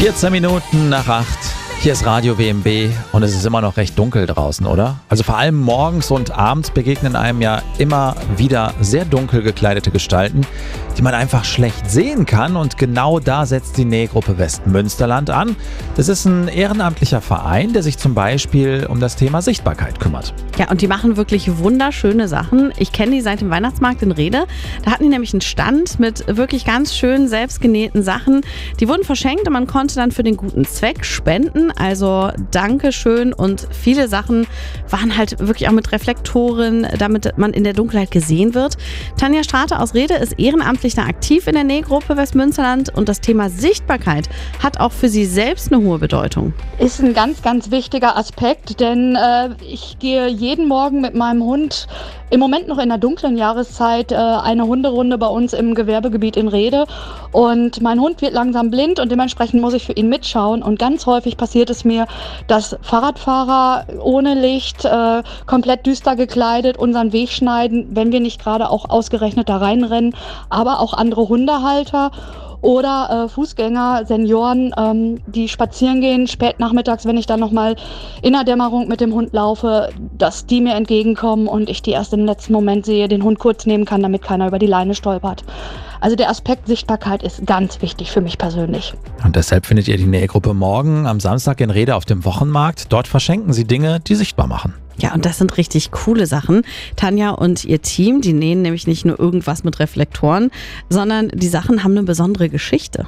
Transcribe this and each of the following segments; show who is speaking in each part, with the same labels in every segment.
Speaker 1: 14 Minuten nach 8. Hier ist Radio WMB und es ist immer noch recht dunkel draußen, oder? Also vor allem morgens und abends begegnen einem ja immer wieder sehr dunkel gekleidete Gestalten, die man einfach schlecht sehen kann. Und genau da setzt die Nähgruppe Westmünsterland an. Das ist ein ehrenamtlicher Verein, der sich zum Beispiel um das Thema Sichtbarkeit kümmert.
Speaker 2: Ja, und die machen wirklich wunderschöne Sachen. Ich kenne die seit dem Weihnachtsmarkt in Rhede. Da hatten die nämlich einen Stand mit wirklich ganz schönen, selbstgenähten Sachen. Die wurden verschenkt und man konnte dann für den guten Zweck spenden. Also Dankeschön, und viele Sachen waren halt wirklich auch mit Reflektoren, damit man in der Dunkelheit gesehen wird. Tanja Strate aus Rhede ist ehrenamtlich da aktiv in der Nähgruppe Westmünsterland und das Thema Sichtbarkeit hat auch für sie selbst eine hohe Bedeutung.
Speaker 3: Ist ein ganz, ganz wichtiger Aspekt, denn ich gehe jeden Morgen mit meinem Hund, im Moment noch in der dunklen Jahreszeit, eine Hunderunde bei uns im Gewerbegebiet in Rhede, und mein Hund wird langsam blind und dementsprechend muss ich für ihn mitschauen, und ganz häufig passiert es mir, dass Fahrradfahrer ohne Licht, komplett düster gekleidet unseren Weg schneiden, wenn wir nicht gerade auch ausgerechnet da reinrennen, aber auch andere Hundehalter oder Fußgänger, Senioren, die spazieren gehen, spät nachmittags, wenn ich dann nochmal in der Dämmerung mit dem Hund laufe, dass die mir entgegenkommen und ich die erst im letzten Moment sehe, den Hund kurz nehmen kann, damit keiner über die Leine stolpert. Also der Aspekt Sichtbarkeit ist ganz wichtig für mich persönlich.
Speaker 1: Und deshalb findet ihr die Nähgruppe morgen am Samstag in Rhede auf dem Wochenmarkt. Dort verschenken sie Dinge, die sichtbar machen.
Speaker 2: Ja, und das sind richtig coole Sachen. Tanja und ihr Team, die nähen nämlich nicht nur irgendwas mit Reflektoren, sondern die Sachen haben eine besondere Geschichte.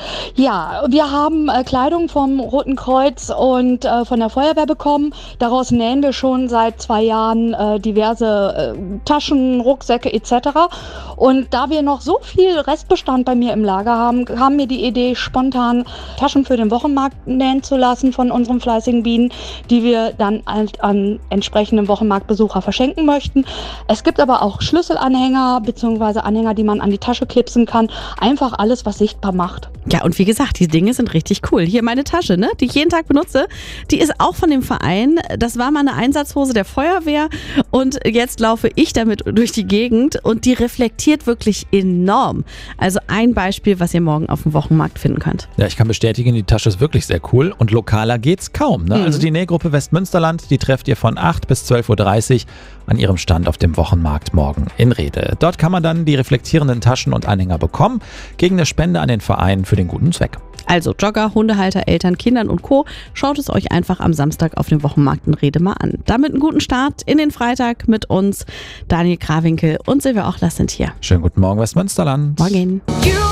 Speaker 3: Ja, wir haben Kleidung vom Roten Kreuz und von der Feuerwehr bekommen. Daraus nähen wir schon seit 2 Jahren diverse Taschen, Rucksäcke etc. Und da wir noch so viel Restbestand bei mir im Lager haben, kam mir die Idee, spontan Taschen für den Wochenmarkt nähen zu lassen von unseren fleißigen Bienen, die wir dann an entsprechenden Wochenmarktbesucher verschenken möchten. Es gibt aber auch Schlüsselanhänger bzw. Anhänger, die man an die Tasche klipsen kann. Einfach alles, was sichtbar macht.
Speaker 2: Ja, und wie gesagt, die Dinge sind richtig cool. Hier meine Tasche, ne, die ich jeden Tag benutze, die ist auch von dem Verein. Das war mal eine Einsatzhose der Feuerwehr und jetzt laufe ich damit durch die Gegend und die reflektiert wirklich enorm. Also ein Beispiel, was ihr morgen auf dem Wochenmarkt finden könnt.
Speaker 1: Ja, ich kann bestätigen, die Tasche ist wirklich sehr cool und lokaler geht's kaum. Ne? Also die Nähgruppe Westmünsterland, die trefft ihr von 8 bis 12.30 Uhr an ihrem Stand auf dem Wochenmarkt morgen in Rhede. Dort kann man dann die reflektierenden Taschen und Anhänger bekommen, gegen eine Spende an den Verein für den guten Zweck.
Speaker 2: Also Jogger, Hundehalter, Eltern, Kindern und Co. Schaut es euch einfach am Samstag auf dem Wochenmarkt in Rhede mal an. Damit einen guten Start in den Freitag mit uns. Daniel Krawinkel und Silvia Ochler sind hier.
Speaker 1: Schönen guten Morgen, Westmünsterland.
Speaker 2: Morgen.